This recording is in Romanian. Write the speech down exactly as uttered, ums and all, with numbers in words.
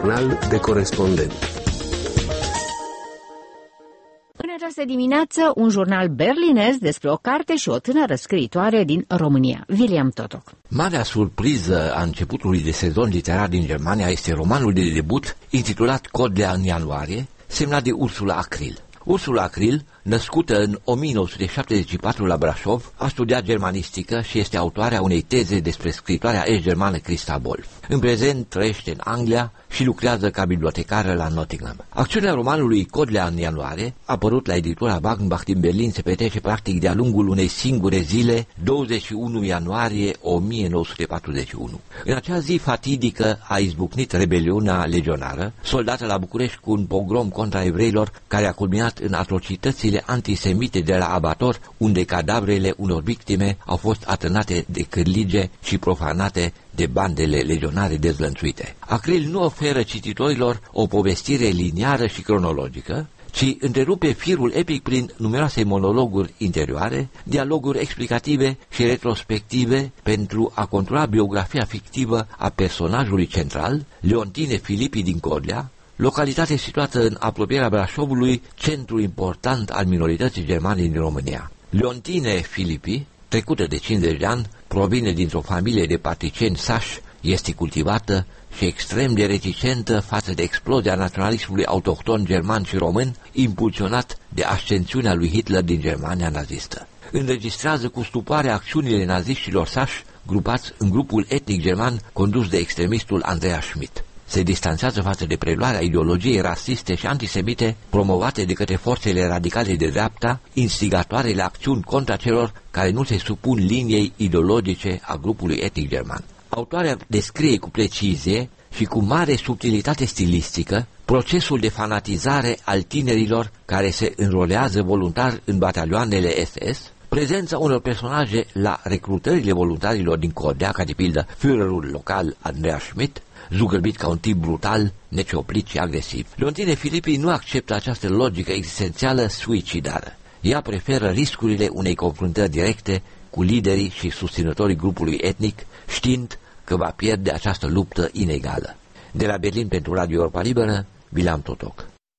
jurnal de corespondent. În această dimineață, un jurnal berlinez despre o carte și o tânără scriitoare din România, William Totok. Marea surpriză a începutului de sezon literar din Germania este romanul de debut intitulat Codlea în ianuarie, semnat de Ursula Acril. Ursula Acril, născută în o mie nouă sute șaptezeci și patru la Brașov, a studiat germanistică și este autoarea unei teze despre scritoarea est-germană Christa Wolf. În prezent trăiește în Anglia și lucrează ca bibliotecară la Nottingham. Acțiunea romanului Codlea în ianuarie, apărut la editura Wagenbach din Berlin, se petrece practic de-a lungul unei singure zile, douăzeci și unu ianuarie o mie nouă sute patruzeci și unu. În acea zi fatidică a izbucnit rebeliunea legionară, soldată la București cu un pogrom contra evreilor, care a culminat în atrocitățile antisemite de la abator, unde cadavrele unor victime au fost atârnate de cârlige și profanate de bandele legionare dezlănțuite. Acril nu oferă cititorilor o povestire liniară și cronologică, ci întrerupe firul epic prin numeroase monologuri interioare, dialoguri explicative și retrospective pentru a controla biografia fictivă a personajului central, Leontine Filipi din Codlea, localitate situată în apropierea Brașovului, centru important al minorității germane din România. Leontine Filipi, trecută de cincizeci de ani, provine dintr-o familie de patricieni sași, este cultivată și extrem de reticentă față de explozia naționalismului autohton german și român, impulsionat de ascensiunea lui Hitler din Germania nazistă. Înregistrează cu stupoare acțiunile naziștilor sași, grupați în grupul etnic german condus de extremistul Andreas Schmidt. Se distanțează față de preluarea ideologiei rasiste și antisemite promovate de către forțele radicale de dreapta, instigatoare la acțiuni contra celor care nu se supun liniei ideologice a grupului etnic german. Autoarea descrie cu precizie și cu mare subtilitate stilistică procesul de fanatizare al tinerilor care se înrolează voluntar în batalioanele S S, prezența unor personaje la recrutările voluntarilor din Codlea, ca de pildă Führerul local Andreas Schmidt, zugărbit ca un tip brutal, necioplit și agresiv. Leontine Filipi nu acceptă această logică existențială suicidară. Ea preferă riscurile unei confruntări directe cu liderii și susținătorii grupului etnic, știind că va pierde această luptă inegală. De la Berlin pentru Radio Europa Liberă, William Totok.